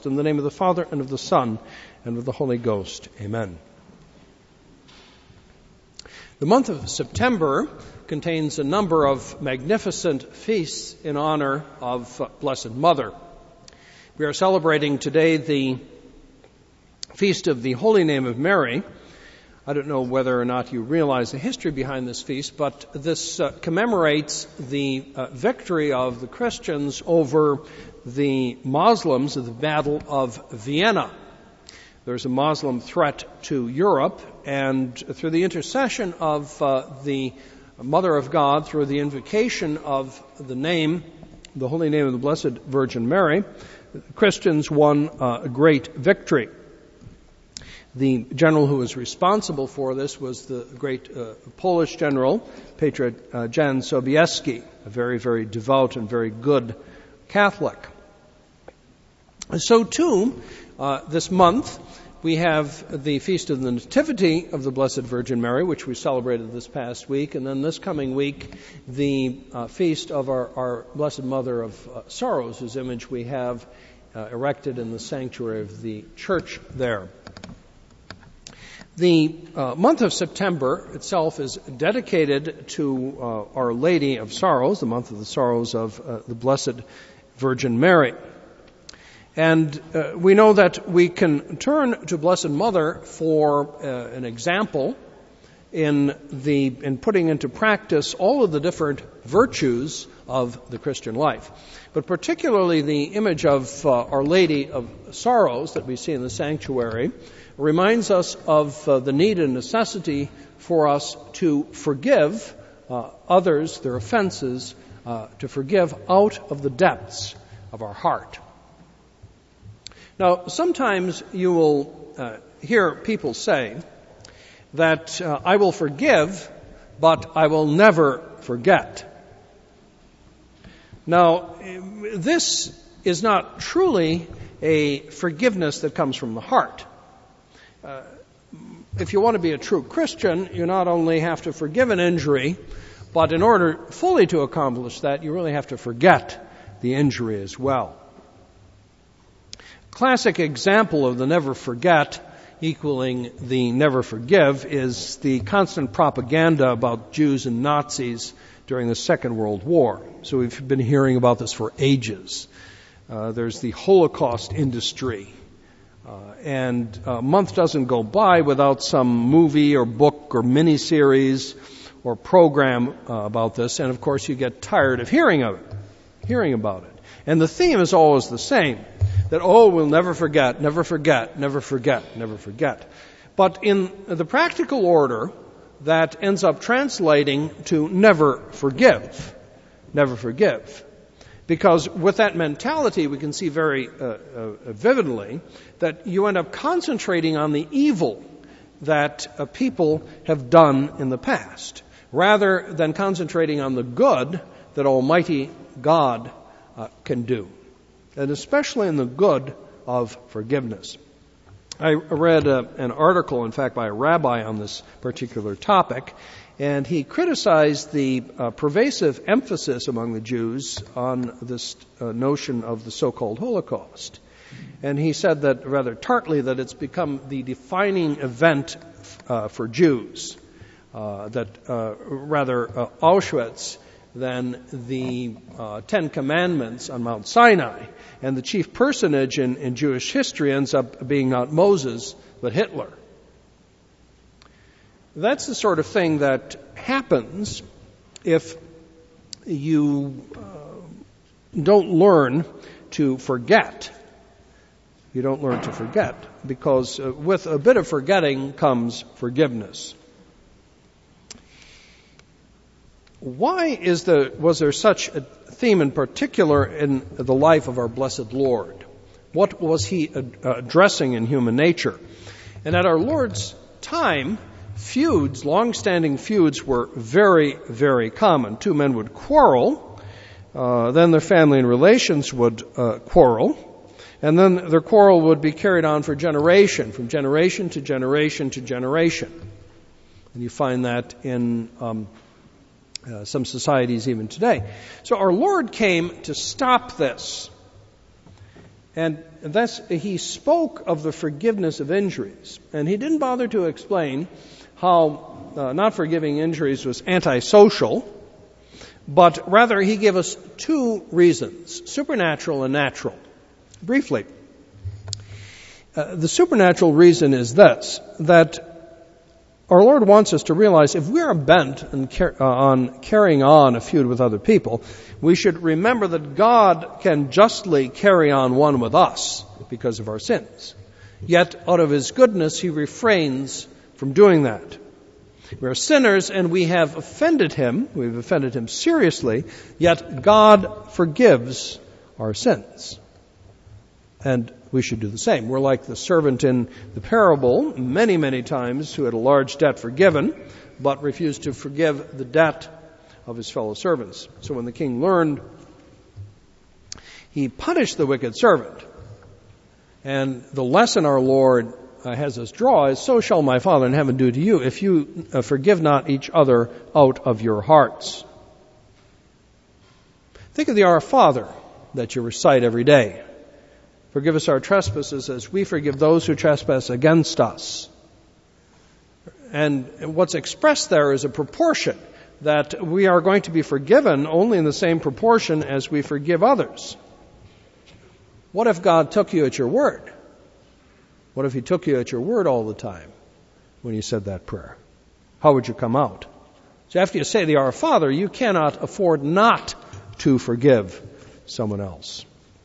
In the name of the Father, and of the Son, and of the Holy Ghost. Amen. The month of September contains a number of magnificent feasts in honor of Blessed Mother. We are celebrating today the Feast of the Holy Name of Mary. I don't know whether or not you realize the history behind this feast, but this commemorates the victory of the Christians over the Muslims at the Battle of Vienna. There's a Muslim threat to Europe, and through the intercession of the Mother of God, through the invocation of the name, the Holy Name of the Blessed Virgin Mary, Christians won a great victory. The general who was responsible for this was the great Polish general, Patriot Jan Sobieski, a very, very devout and very good Catholic. So too, this month, we have the Feast of the Nativity of the Blessed Virgin Mary, which we celebrated this past week, and then this coming week, the Feast of our Blessed Mother of Sorrows, whose image we have erected in the sanctuary of the church there. The month of September itself is dedicated to Our Lady of Sorrows, the month of the sorrows of the Blessed Virgin Mary. And we know that we can turn to Blessed Mother for an example in putting into practice all of the different virtues of the Christian life. But particularly the image of Our Lady of Sorrows that we see in the sanctuary reminds us of the need and necessity for us to forgive others, their offenses, to forgive out of the depths of our heart. Now, sometimes you will hear people say that I will forgive, but I will never forget. Now, this is not truly a forgiveness that comes from the heart. If you want to be a true Christian, you not only have to forgive an injury, but in order fully to accomplish that, you really have to forget the injury as well. Classic example of the never forget equaling the never forgive is the constant propaganda about Jews and Nazis during the Second World War. So we've been hearing about this for ages. There's the Holocaust industry. And a month doesn't go by without some movie or book or miniseries or program about this. And of course you get tired of hearing about it. And the theme is always the same. That, we'll never forget, never forget, never forget, never forget. But in the practical order, that ends up translating to never forgive. Never forgive. Because with that mentality, we can see very vividly that you end up concentrating on the evil that people have done in the past, rather than concentrating on the good that Almighty God can do. And especially in the good of forgiveness. I read an article, in fact, by a rabbi on this particular topic, and he criticized the pervasive emphasis among the Jews on this notion of the so-called Holocaust. And he said that, rather tartly, that it's become the defining event for Jews, rather Auschwitz than the Ten Commandments on Mount Sinai. And the chief personage in Jewish history ends up being not Moses, but Hitler. That's the sort of thing that happens if you don't learn to forget. You don't learn to forget, because with a bit of forgetting comes forgiveness. Why was there such a theme in particular in the life of our blessed Lord? What was he addressing in human nature? And at our Lord's time, long-standing feuds were very, very common. Two men would quarrel, then their family and relations would quarrel, and then their quarrel would be carried on from generation to generation to generation. And you find that in some societies even today. So our Lord came to stop this. And thus he spoke of the forgiveness of injuries. And he didn't bother to explain how not forgiving injuries was antisocial, but rather he gave us two reasons, supernatural and natural. Briefly, the supernatural reason is this, that our Lord wants us to realize if we are bent on carrying on a feud with other people, we should remember that God can justly carry on one with us because of our sins. Yet, out of His goodness, He refrains from doing that. We are sinners and we have offended Him. We've offended Him seriously, yet God forgives our sins. And we should do the same. We're like the servant in the parable, many, many times, who had a large debt forgiven, but refused to forgive the debt of his fellow servants. So when the king learned, he punished the wicked servant. And the lesson our Lord has us draw is, so shall my Father in heaven do to you if you forgive not each other out of your hearts. Think of the Our Father that you recite every day. Forgive us our trespasses as we forgive those who trespass against us. And what's expressed there is a proportion, that we are going to be forgiven only in the same proportion as we forgive others. What if God took you at your word? What if He took you at your word all the time when you said that prayer? How would you come out? So after you say the Our Father, you cannot afford not to forgive someone else.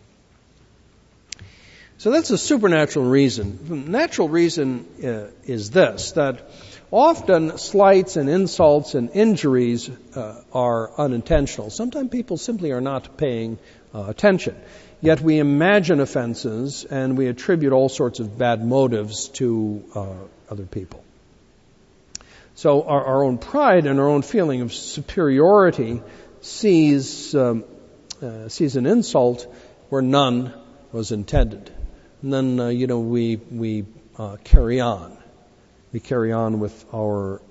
So that's a supernatural reason. The natural reason is this, that often slights and insults and injuries are unintentional. Sometimes people simply are not paying attention. Yet we imagine offenses and we attribute all sorts of bad motives to other people. So our own pride and our own feeling of superiority sees an insult where none was intended. And then, we carry on. We carry on with our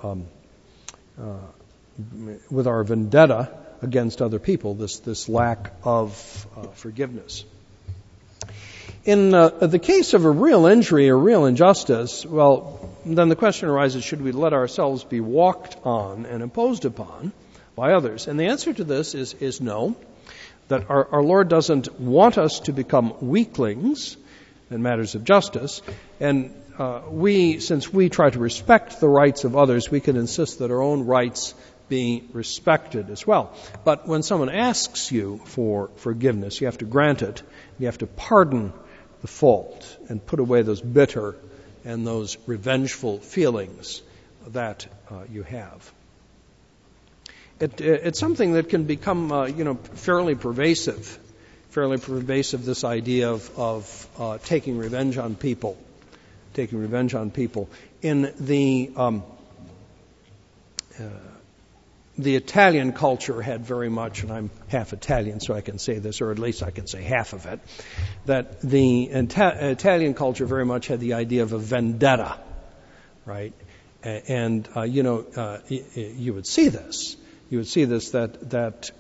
vendetta against other people, this lack of forgiveness. In the case of a real injury or real injustice, well, then the question arises, should we let ourselves be walked on and imposed upon by others? And the answer to this is no, that our Lord doesn't want us to become weaklings in matters of justice, and since we try to respect the rights of others, we can insist that our own rights be respected as well. But when someone asks you for forgiveness, you have to grant it. You have to pardon the fault and put away those bitter and those revengeful feelings that you have. It's something that can become, fairly pervasive, this idea of taking revenge on people. In the Italian culture had very much, and I'm half Italian, so I can say this, or at least I can say half of it, that the Italian culture very much had the idea of a vendetta, right? And you would see this. You would see this that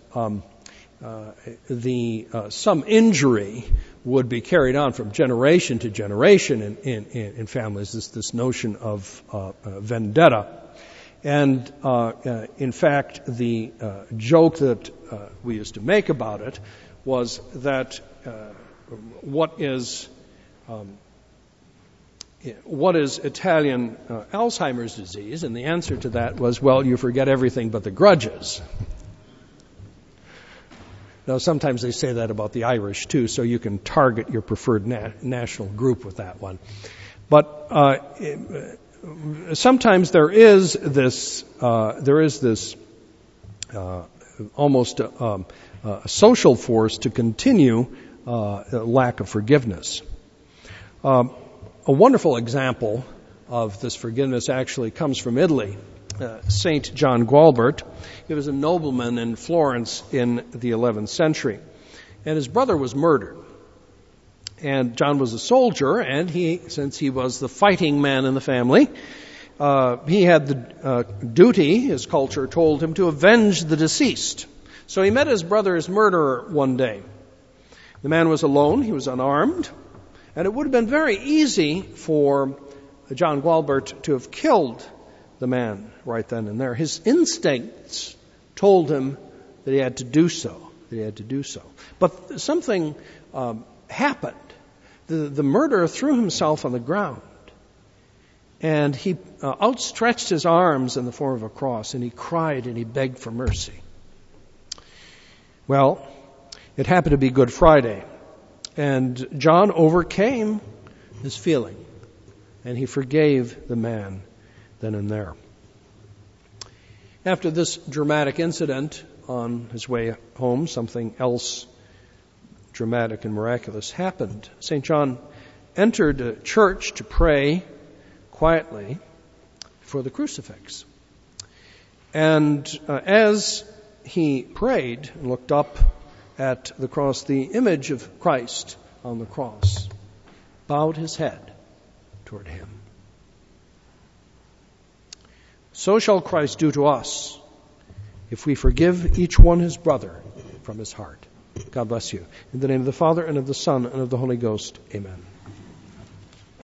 some injury would be carried on from generation to generation in families. This notion of vendetta. And in fact, the joke that we used to make about it was that what is Italian Alzheimer's disease? And the answer to that was, well, you forget everything but the grudges. Now, sometimes they say that about the Irish too, so you can target your preferred national group with that one. But sometimes there is this almost a social force to continue lack of forgiveness. A wonderful example of this forgiveness actually comes from Italy. Saint John Gualbert. He was a nobleman in Florence in the 11th century, and his brother was murdered. And John was a soldier, and since he was the fighting man in the family, he had the duty, his culture told him, to avenge the deceased. So he met his brother's murderer one day. The man was alone, he was unarmed, And it would have been very easy for John Gualbert to have killed the man right then and there. His instincts told him that he had to do so. But something happened. The murderer threw himself on the ground, and he outstretched his arms in the form of a cross, and he cried and he begged for mercy. Well, it happened to be Good Friday, and John overcame his feeling, and he forgave the man then and there. After this dramatic incident on his way home, something else dramatic and miraculous happened. St. John entered a church to pray quietly for the crucifix. And as he prayed and looked up at the cross, the image of Christ on the cross bowed his head toward him. So shall Christ do to us if we forgive each one his brother from his heart. God bless you. In the name of the Father, and of the Son, and of the Holy Ghost. Amen.